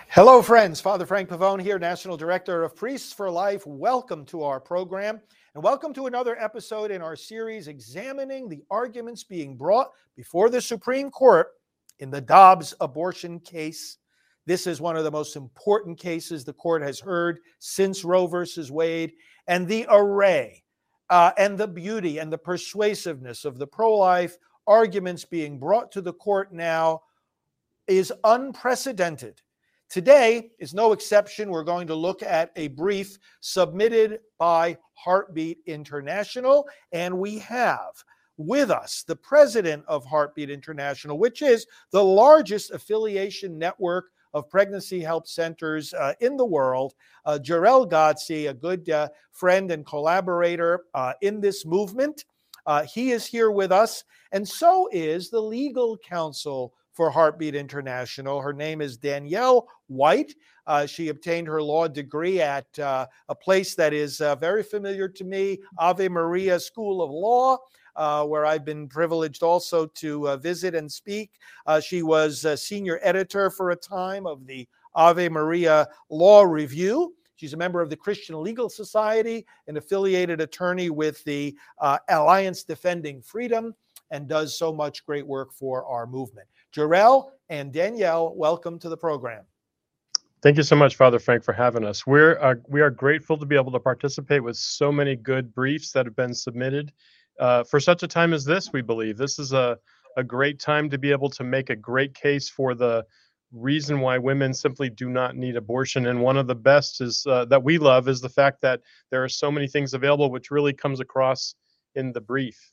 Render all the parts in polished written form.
Hello, friends. Father Frank Pavone here, National Director of Priests for Life. Welcome to our program, and welcome to another episode in our series examining the arguments being brought before the Supreme Court in the Dobbs abortion case. This is one of the most important cases the court has heard since Roe versus Wade, and the array and the beauty and the persuasiveness of the pro-life arguments being brought to the court now is unprecedented. Today is no exception. We're going to look at a brief submitted by Heartbeat International, and we have with us the president of Heartbeat International, which is the largest affiliation network of pregnancy help centers in the world, Jarrell Gotzi, a good friend and collaborator in this movement. He is here with us, and so is the legal counsel for Heartbeat International. Her name is Danielle White. She obtained her law degree at a place that is very familiar to me, Ave Maria School of Law, where I've been privileged also to visit and speak. She was a senior editor for a time of the Ave Maria Law Review. She's a member of the Christian Legal Society, an affiliated attorney with the Alliance Defending Freedom, and does so much great work for our movement. Jarrell and Danielle, welcome to the program. Thank you so much, Father Frank, for having us. We are grateful to be able to participate with so many good briefs that have been submitted for such a time as this. We believe this is a great time to be able to make a great case for the reason why women simply do not need abortion. And one of the best is that we love is the fact that there are so many things available, which really comes across in the brief.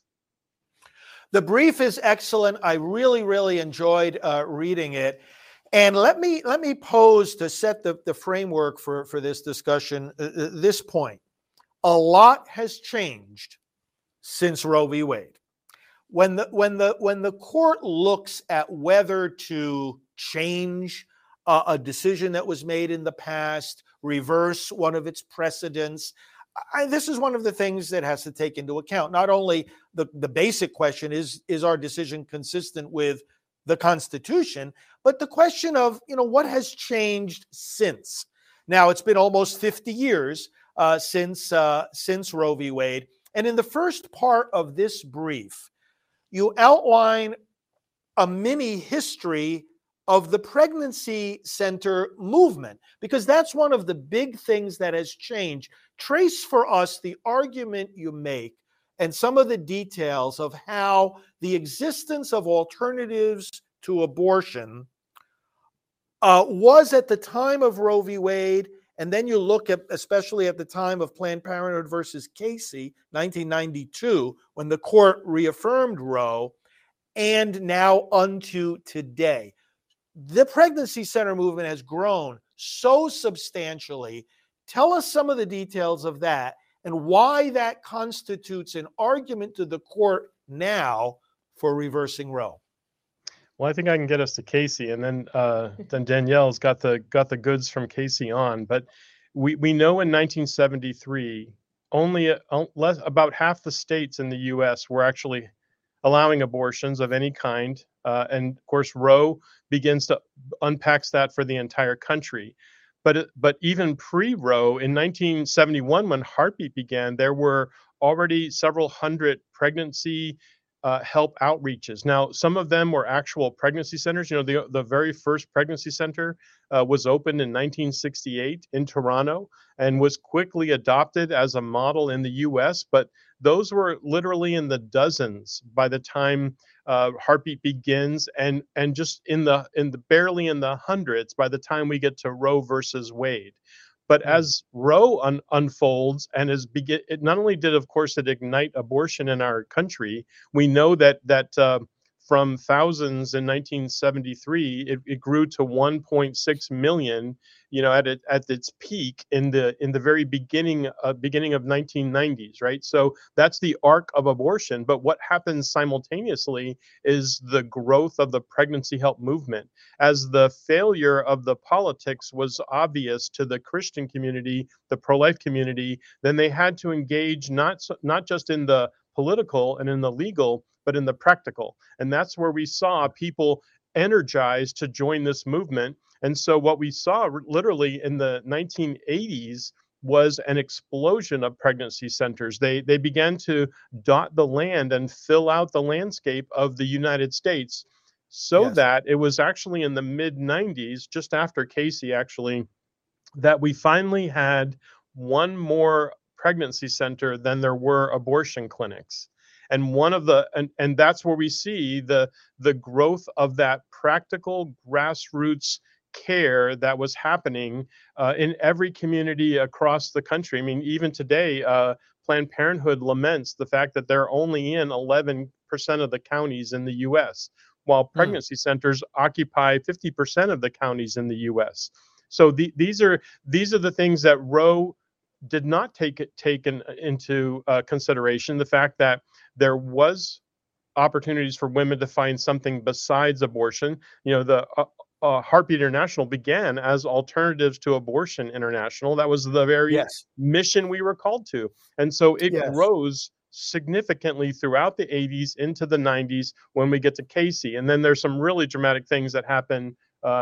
The brief is excellent. I really enjoyed reading it. And let me pose, to set the framework for this discussion, this point. A lot has changed since Roe v. Wade. When the court looks at whether to change a decision that was made in the past, reverse one of its precedents, this is one of the things that has to take into account. Not only the basic question is our decision consistent with the Constitution, but the question of, what has changed since. Now, it's been almost 50 years since Roe v. Wade. And in the first part of this brief, you outline a mini history of the pregnancy center movement, because that's one of the big things that has changed. Trace for us the argument you make and some of the details of how the existence of alternatives to abortion was at the time of Roe v. Wade, and then you look at, especially at the time of Planned Parenthood versus Casey, 1992, when the court reaffirmed Roe, and now unto today. The pregnancy center movement has grown so substantially. Tell us some of the details of that and why that constitutes an argument to the court now for reversing Roe. Well, I think I can get us to Casey, and then Danielle's got the goods from Casey on. But we know in 1973, only about half the states in the U.S. were actually allowing abortions of any kind. And of course, Roe begins to unpacks that for the entire country. But even pre-Roe, in 1971, when Heartbeat began, there were already several hundred pregnancy help outreaches. Now, some of them were actual pregnancy centers. The very first pregnancy center was opened in 1968 in Toronto and was quickly adopted as a model in the U.S. But those were literally in the dozens by the time Heartbeat begins, and just in the barely in the hundreds by the time we get to Roe versus Wade. But as Roe unfolds, and it not only did, of course, it ignite abortion in our country, we know that from thousands in 1973, it grew to 1.6 million, at its peak in the very beginning of 1990s, right? So that's the arc of abortion. But what happens simultaneously is the growth of the pregnancy help movement. As the failure of the politics was obvious to the Christian community, the pro-life community, then they had to engage not just in the political and in the legal, but in the practical. And that's where we saw people energized to join this movement. And so what we saw literally in the 1980s was an explosion of pregnancy centers. They began to dot the land and fill out the landscape of the United States, so that it was actually in the mid 90s, just after Casey actually, that we finally had one more pregnancy center than there were abortion clinics. And one of the and that's where we see the growth of that practical grassroots care that was happening in every community across the country. I mean, even today, Planned Parenthood laments the fact that they're only in 11% of the counties in the U.S., while pregnancy centers occupy 50% of the counties in the U.S. So these are the things that Roe did not take into consideration. The fact that there was opportunities for women to find something besides abortion. You know, the Heartbeat International began as Alternatives to Abortion International. That was the very mission we were called to. And so it grows significantly throughout the 80s into the 90s when we get to Casey. And then there's some really dramatic things that happen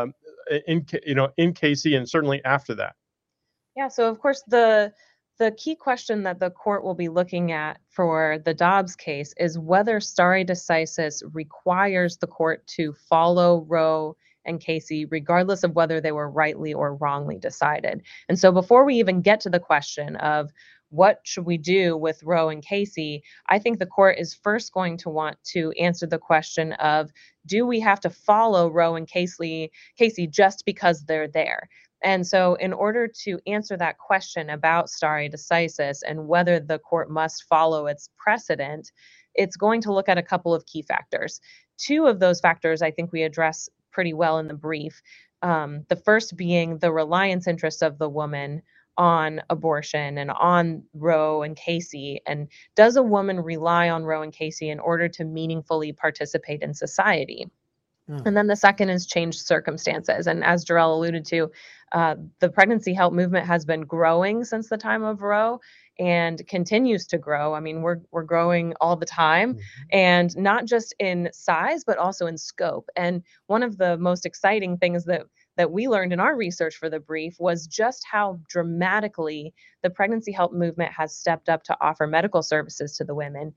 in Casey and certainly after that. Yeah, so of course the key question that the court will be looking at for the Dobbs case is whether stare decisis requires the court to follow Roe and Casey, regardless of whether they were rightly or wrongly decided. And so before we even get to the question of what should we do with Roe and Casey, I think the court is first going to want to answer the question of, do we have to follow Roe and Casey just because they're there? And so in order to answer that question about stare decisis and whether the court must follow its precedent, it's going to look at a couple of key factors. Two of those factors I think we address pretty well in the brief. The first being the reliance interest of the woman on abortion and on Roe and Casey. And does a woman rely on Roe and Casey in order to meaningfully participate in society? And then the second is changed circumstances. And as Jarrell alluded to, the pregnancy help movement has been growing since the time of Roe and continues to grow. I mean, we're growing all the time, and not just in size, but also in scope. And one of the most exciting things that we learned in our research for the brief was just how dramatically the pregnancy help movement has stepped up to offer medical services to the women.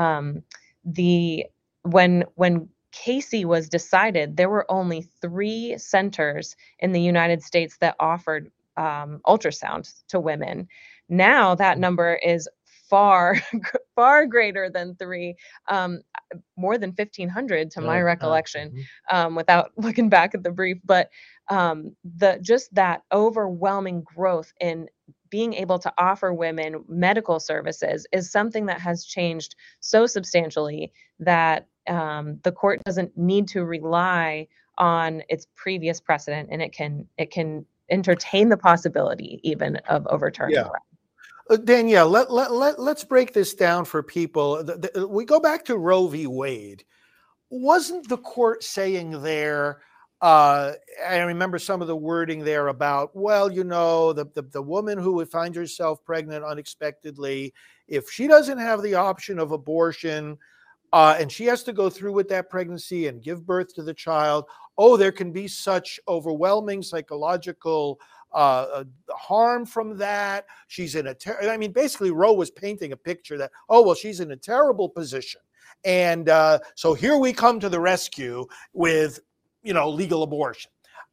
When Casey was decided, there were only 3 centers in the United States that offered ultrasound to women. Now that number is far greater than 3, more than 1,500 to my recollection, without looking back at the brief. But just that overwhelming growth in being able to offer women medical services is something that has changed so substantially that the court doesn't need to rely on its previous precedent, and it can entertain the possibility even of overturning. Danielle, let's break this down for people. We go back to Roe v. Wade. Wasn't the court saying there, I remember some of the wording there about, well, you know, the woman who finds herself pregnant unexpectedly, if she doesn't have the option of abortion, and she has to go through with that pregnancy and give birth to the child, there can be such overwhelming psychological harm from that. She's in basically Roe was painting a picture that, she's in a terrible position. And so here we come to the rescue with, legal abortion.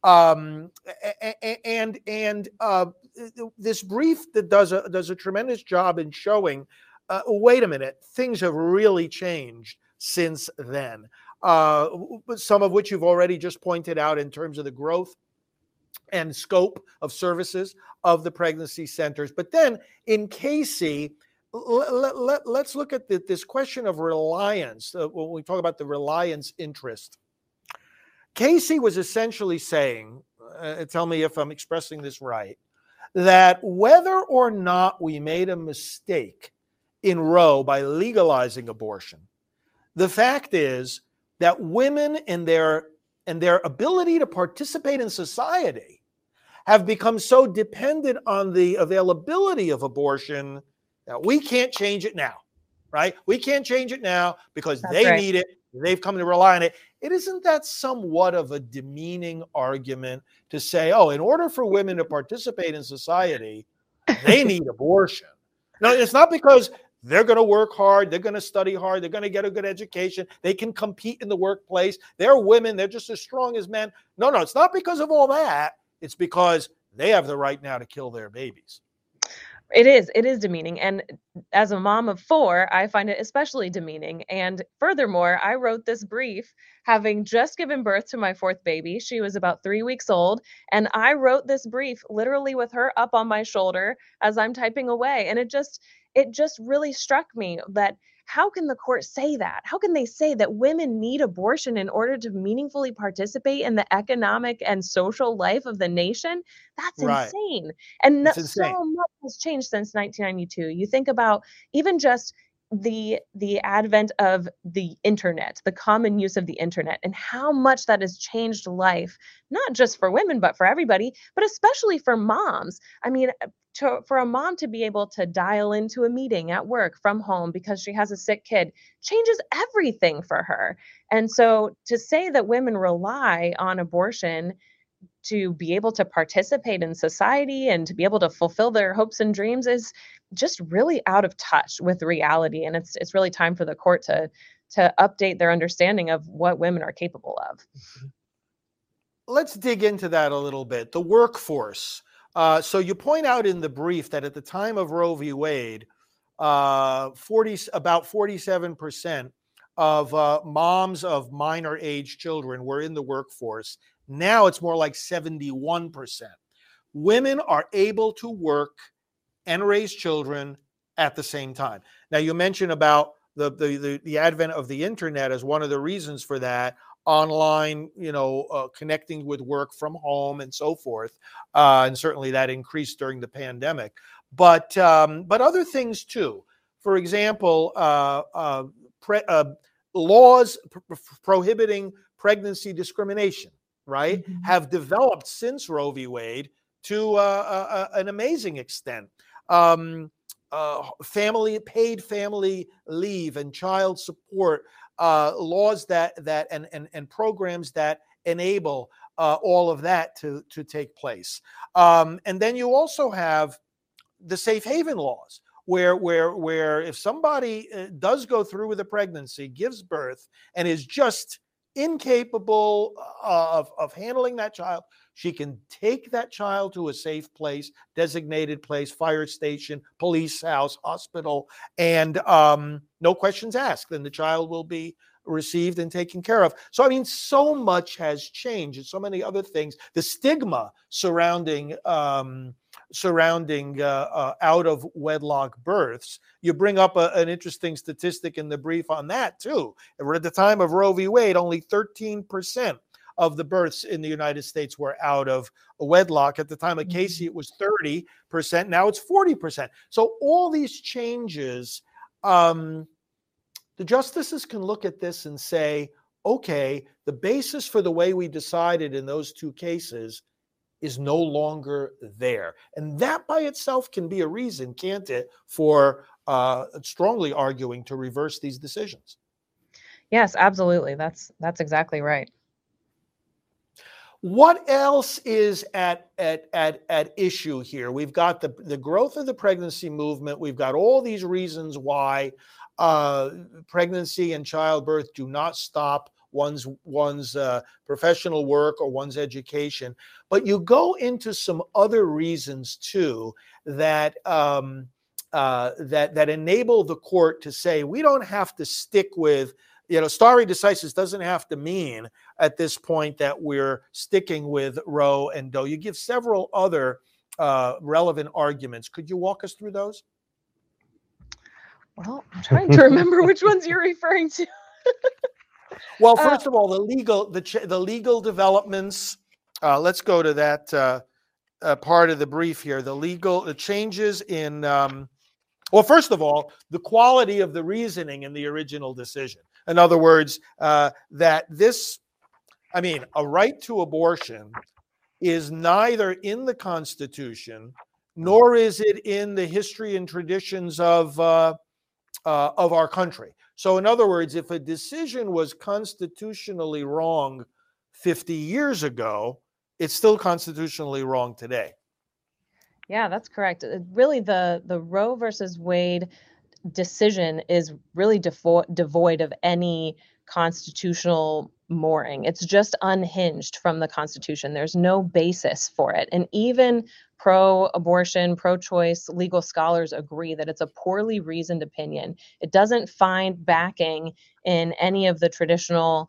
This brief that does a tremendous job in showing, wait a minute, things have really changed since then. Some of which you've already just pointed out in terms of the growth and scope of services of the pregnancy centers. But then in Casey, let's look at this question of reliance. When we talk about the reliance interest, Casey was essentially saying, tell me if I'm expressing this right, that whether or not we made a mistake in Roe by legalizing abortion, the fact is that women and their ability to participate in society have become so dependent on the availability of abortion that we can't change it now, right? We can't change it now because they need it. They've come to rely on it. isn't that somewhat of a demeaning argument to say, oh, in order for women to participate in society, they need abortion? No, it's not because they're going to work hard, they're going to study hard, they're going to get a good education, they can compete in the workplace, they're women, they're just as strong as men. No, it's not because of all that. It's because they have the right now to kill their babies. It is demeaning. And as a mom of 4, I find it especially demeaning. And furthermore, I wrote this brief having just given birth to my 4th baby. She was about 3 weeks old. And I wrote this brief literally with her up on my shoulder as I'm typing away. And it just really struck me that how can the court say that? How can they say that women need abortion in order to meaningfully participate in the economic and social life of the nation? That's Right. insane. And It's insane. so much has changed since 1992. You think about even just the advent of the internet, the common use of the internet, and how much that has changed life, not just for women, but for everybody, but especially for moms. I mean, for a mom to be able to dial into a meeting at work from home because she has a sick kid changes everything for her. And so to say that women rely on abortion to be able to participate in society and to be able to fulfill their hopes and dreams is just really out of touch with reality. And it's really time for the court to update their understanding of what women are capable of. Let's dig into that a little bit. The workforce. So you point out in the brief that at the time of Roe v. Wade, about 47% of moms of minor age children were in the workforce. Now it's more like 71%. Women are able to work and raise children at the same time. Now you mentioned about the advent of the internet as one of the reasons for that. Online, connecting with work from home and so forth, and certainly that increased during the pandemic. But other things too. For example, laws prohibiting pregnancy discrimination, right, have developed since Roe v. Wade to an amazing extent. Paid family leave and child support. Laws and programs that enable all of that to take place. And then you also have the safe haven laws, where if somebody does go through with a pregnancy, gives birth, and is just incapable of handling that child, she can take that child to a safe place, designated place, fire station, police house, hospital, and no questions asked. Then the child will be received and taken care of. So, I mean, so much has changed, and so many other things. The stigma surrounding out of wedlock births. You bring up an interesting statistic in the brief on that too. At the time of Roe v. Wade, only 13% of the births in the United States were out of wedlock. At the time of Casey, it was 30%. Now it's 40%. So all these changes, the justices can look at this and say, okay, the basis for the way we decided in those 2 cases is no longer there. And that by itself can be a reason, can't it, for strongly arguing to reverse these decisions. Yes, absolutely. That's exactly right. What else is at issue here? We've got the growth of the pregnancy movement. We've got all these reasons why pregnancy and childbirth do not stop one's professional work or one's education. But you go into some other reasons too that that enable the court to say we don't have to stick with. Stare decisis doesn't have to mean at this point that we're sticking with Roe and Doe. You give several other relevant arguments. Could you walk us through those? Well, I'm trying to remember which ones you're referring to. Well, first of all, the legal developments. Let's go to that part of the brief here. The changes in. Well, first of all, the quality of the reasoning in the original decision. In other words, a right to abortion is neither in the Constitution nor is it in the history and traditions of our country. So in other words, if a decision was constitutionally wrong 50 years ago, it's still constitutionally wrong today. Yeah, that's correct. Really, the Roe versus Wade decision is really devoid of any constitutional mooring. It's just unhinged from the Constitution. There's no basis for it. And even pro-abortion, pro-choice legal scholars agree that it's a poorly reasoned opinion. It doesn't find backing in any of the traditional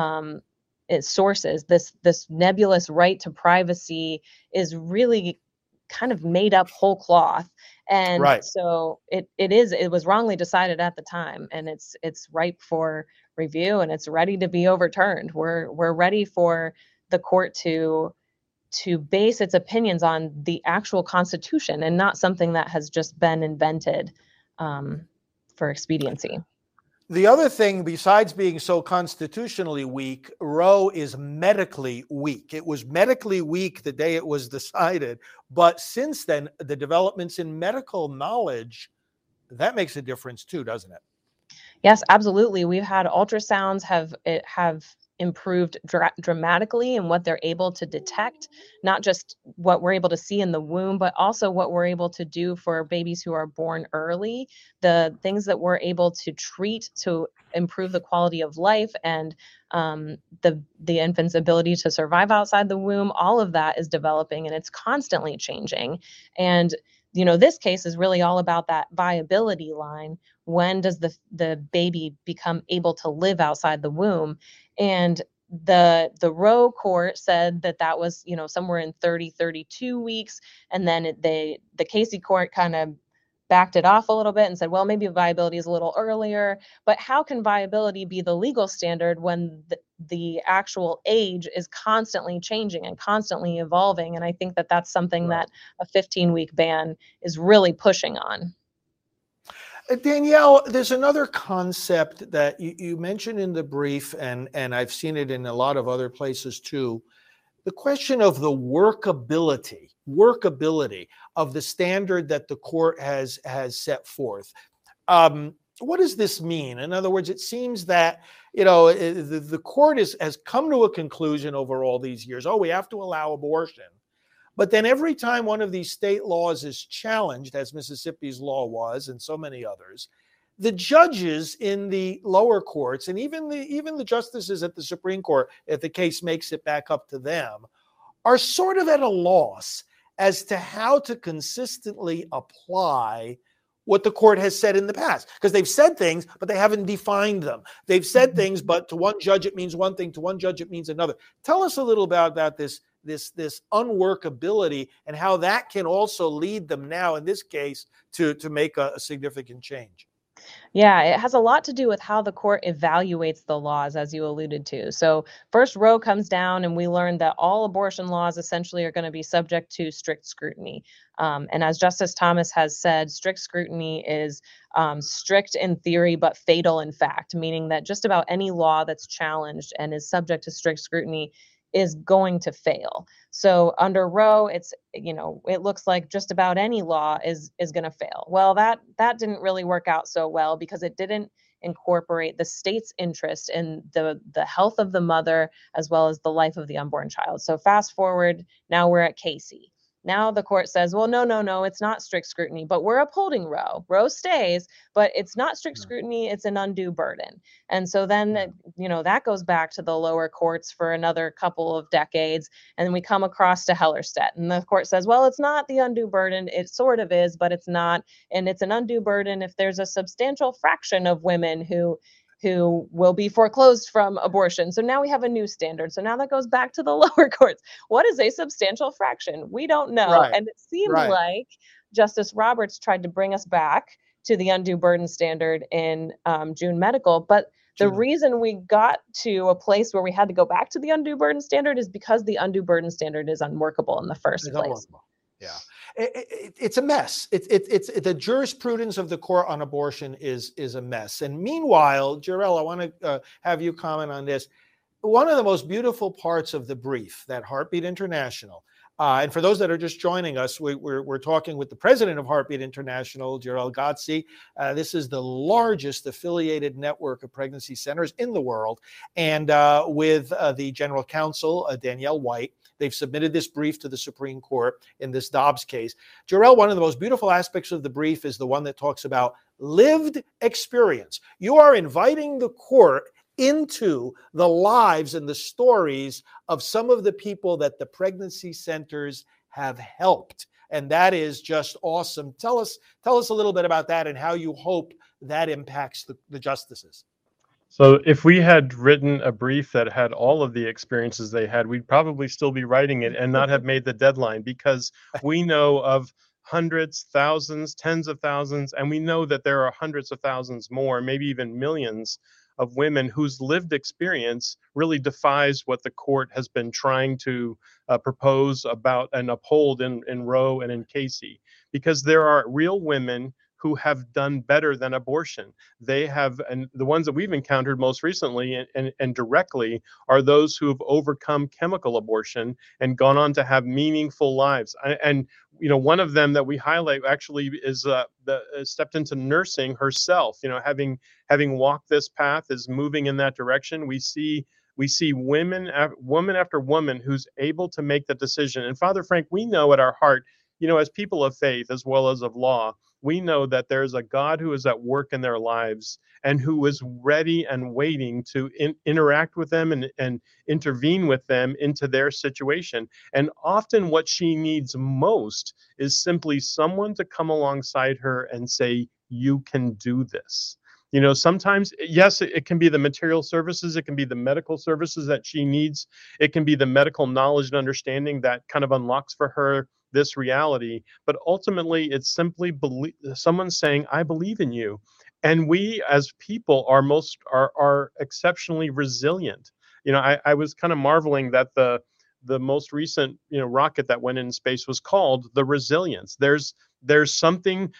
sources. This nebulous right to privacy is really kind of made up whole cloth. And Right. so it was wrongly decided at the time, and it's ripe for review, and it's ready to be overturned. We're ready for the court to base its opinions on the actual Constitution and not something that has just been invented for expediency. The other thing, besides being so constitutionally weak, Roe is medically weak. It was medically weak the day it was decided, but since then, the developments in medical knowledge, that makes a difference too, doesn't it? Yes, absolutely. We've had ultrasounds have improved dramatically in what they're able to detect, not just what we're able to see in the womb, but also what we're able to do for babies who are born early, the things that we're able to treat to improve the quality of life and the infant's ability to survive outside the womb. All of that is developing, and it's constantly changing. And this case is really all about that viability line. When does the baby become able to live outside the womb? And the Roe court said that was, somewhere in 32 weeks. And then the Casey court kind of backed it off a little bit and said, well, maybe viability is a little earlier. But how can viability be the legal standard when the actual age is constantly changing and constantly evolving? And I think that's something that a 15-week ban is really pushing on. Danielle, there's another concept that you mentioned in the brief, and I've seen it in a lot of other places too. The question of the workability of the standard that the court has set forth. What does this mean? In other words, it seems that the court has come to a conclusion over all these years. Oh, we have to allow abortion. But then every time one of these state laws is challenged, as Mississippi's law was and so many others, the judges in the lower courts and even the justices at the Supreme Court, if the case makes it back up to them, are sort of at a loss as to how to consistently apply what the court has said in the past. Because they've said things, but they haven't defined them. They've said things, but to one judge it means one thing, to one judge it means another. Tell us a little about this unworkability and how that can also lead them now, in this case, to make a significant change. Yeah, it has a lot to do with how the court evaluates the laws, as you alluded to. So first, Roe comes down, and we learned that all abortion laws essentially are going to be subject to strict scrutiny. And as Justice Thomas has said, strict scrutiny is strict in theory, but fatal in fact, meaning that just about any law that's challenged and is subject to strict scrutiny is going to fail. So under Roe, it looks like just about any law is going to fail. Well, that didn't really work out so well because it didn't incorporate the state's interest in the health of the mother as well as the life of the unborn child. So fast forward, now we're at Casey. Now the court says, well, no, it's not strict scrutiny, but we're upholding Roe. Roe stays, but it's not strict scrutiny, it's an undue burden. And so then, that goes back to the lower courts for another couple of decades. And then we come across to Hellerstedt, and the court says, well, it's not the undue burden. It sort of is, but it's not. And it's an undue burden if there's a substantial fraction of women who will be foreclosed from abortion. So now we have a new standard. So now that goes back to the lower courts. What is a substantial fraction? We don't know. Right. And it seemed like Justice Roberts tried to bring us back to the undue burden standard in June Medical. But the reason we got to a place where we had to go back to the undue burden standard is because the undue burden standard is unworkable in the first place. Yeah. It's a mess. It's the jurisprudence of the court on abortion is a mess. And meanwhile, Jarrell, I want to have you comment on this. One of the most beautiful parts of the brief that Heartbeat International And for those that are just joining us, we're talking with the president of Heartbeat International, Jarell Gotzi. This is the largest affiliated network of pregnancy centers in the world. And with the general counsel, Danielle White, they've submitted this brief to the Supreme Court in this Dobbs case. Jarell, one of the most beautiful aspects of the brief is the one that talks about lived experience. You are inviting the court into the lives and the stories of some of the people that the pregnancy centers have helped. And that is just awesome. Tell us a little bit about that and how you hope that impacts the justices. So if we had written a brief that had all of the experiences they had, we'd probably still be writing it and not have made the deadline, because we know of hundreds, thousands, tens of thousands, and we know that there are hundreds of thousands more, maybe even millions of women whose lived experience really defies what the court has been trying to propose about and uphold in Roe and in Casey, because there are real women who have done better than abortion. They have, and the ones that we've encountered most recently and directly are those who have overcome chemical abortion and gone on to have meaningful lives. And one of them that we highlight actually is stepped into nursing herself. Having walked this path, is moving in that direction. We see woman after woman who's able to make the decision. And Father Frank, we know at our heart, as people of faith as well as of law, we know that there's a God who is at work in their lives and who is ready and waiting to interact with them and intervene with them into their situation. And often what she needs most is simply someone to come alongside her and say, you can do this. Sometimes, yes, it can be the material services, it can be the medical services that she needs, it can be the medical knowledge and understanding that kind of unlocks for her this reality, but ultimately it's simply someone saying, I believe in you. And we as people are exceptionally resilient. I was kind of marveling that the most recent rocket that went in space was called the Resilience. There's something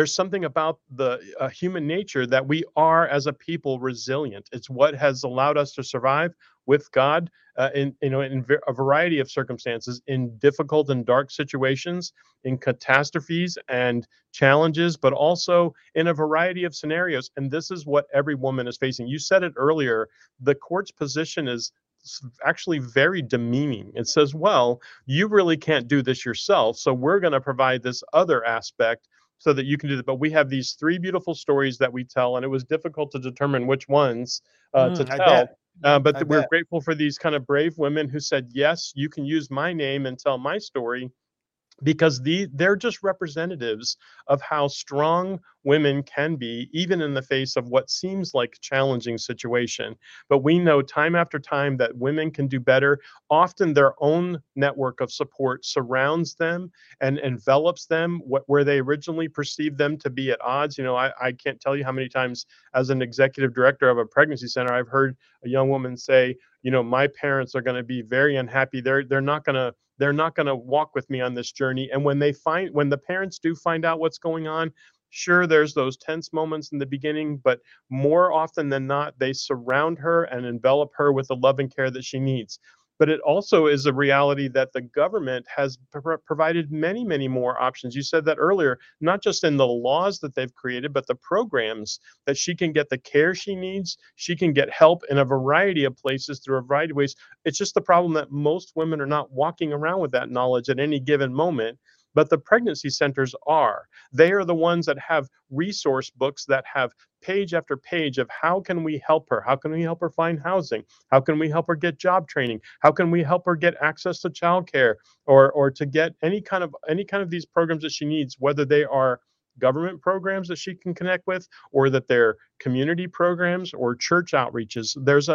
about the human nature that we are as a people resilient. It's what has allowed us to survive with God in a variety of circumstances, in difficult and dark situations, in catastrophes and challenges, but also in a variety of scenarios. And this is what every woman is facing. You said it earlier, the court's position is actually very demeaning. It says, well, you really can't do this yourself, so we're going to provide this other aspect so that you can do that. But we have these three beautiful stories that we tell, and it was difficult to determine which ones to tell. But we're grateful for these kind of brave women who said, yes, you can use my name and tell my story, because they're just representatives of how strong women can be, even in the face of what seems like a challenging situation. But we know time after time that women can do better. Often their own network of support surrounds them and envelops them where they originally perceived them to be at odds. I can't tell you how many times as an executive director of a pregnancy center, I've heard a young woman say, my parents are going to be very unhappy. They're not going to walk with me on this journey. And when the parents do find out what's going on, sure, there's those tense moments in the beginning, but more often than not, they surround her and envelop her with the love and care that she needs. But it also is a reality that the government has provided many, many more options. You said that earlier, not just in the laws that they've created, but the programs that she can get the care she needs. She can get help in a variety of places through a variety of ways. It's just the problem that most women are not walking around with that knowledge at any given moment. But the pregnancy centers are. They are the ones that have resource books that have page after page of how can we help her? How can we help her find housing? How can we help her get job training? How can we help her get access to childcare or to get any kind of these programs that she needs, whether they are government programs that she can connect with, or that they're community programs or church outreaches. There's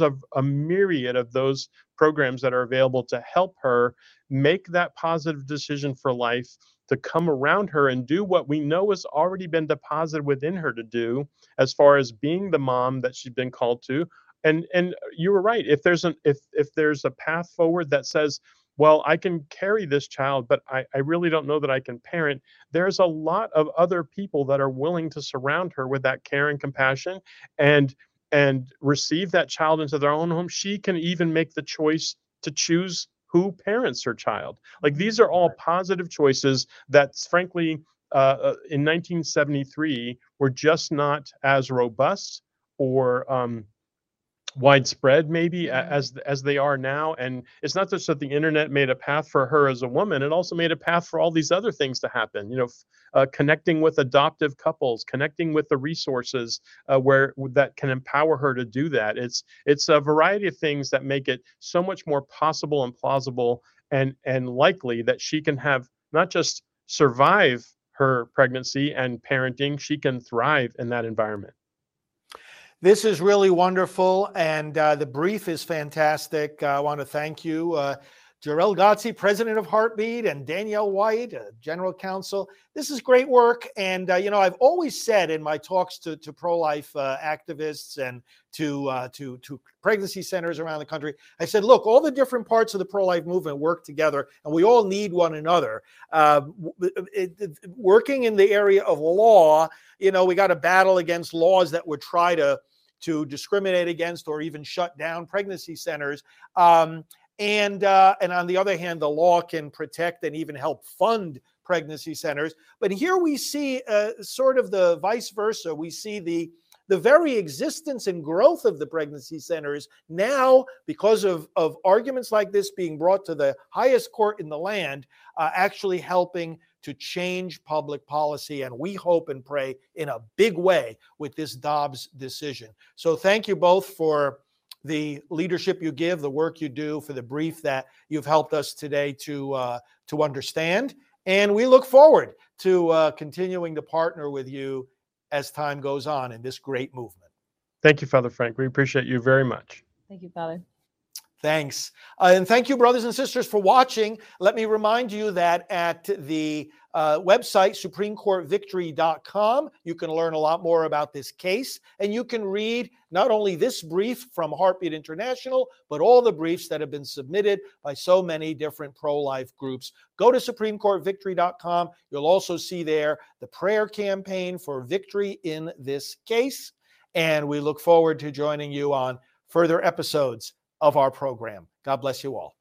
a myriad of those programs that are available to help her make that positive decision for life, to come around her and do what we know has already been deposited within her to do, as far as being the mom that she's been called to. And you were right. If there's a path forward that says, well, I can carry this child, but I really don't know that I can parent, there's a lot of other people that are willing to surround her with that care and compassion and receive that child into their own home. She can even make the choice to choose who parents her child. Like, these are all positive choices that, frankly, in 1973 were just not as robust or widespread maybe as they are now. And it's not just that the internet made a path for her as a woman, it also made a path for all these other things to happen, connecting with adoptive couples, connecting with the resources where that can empower her to do that. It's a variety of things that make it so much more possible and plausible and likely that she can have not just survive her pregnancy and parenting, she can thrive in that environment. This is really wonderful, and the brief is fantastic. I want to thank you, Jarrell Gotzi, president of Heartbeat, and Danielle White, general counsel. This is great work, and I've always said in my talks to pro-life activists and to pregnancy centers around the country, I said, look, all the different parts of the pro-life movement work together, and we all need one another. Working in the area of law, we got to battle against laws that would try to discriminate against or even shut down pregnancy centers. And on the other hand, the law can protect and even help fund pregnancy centers. But here we see sort of the vice versa. We see the very existence and growth of the pregnancy centers now, because of arguments like this being brought to the highest court in the land, actually helping to change public policy. And we hope and pray in a big way with this Dobbs decision. So thank you both for the leadership you give, the work you do, for the brief that you've helped us today to understand. And we look forward to continuing to partner with you as time goes on in this great movement. Thank you, Father Frank. We appreciate you very much. Thank you, Father. Thanks. And thank you, brothers and sisters, for watching. Let me remind you that at the website, SupremeCourtVictory.com, you can learn a lot more about this case, and you can read not only this brief from Heartbeat International, but all the briefs that have been submitted by so many different pro-life groups. Go to SupremeCourtVictory.com. You'll also see there the prayer campaign for victory in this case, and we look forward to joining you on further episodes of our program. God bless you all.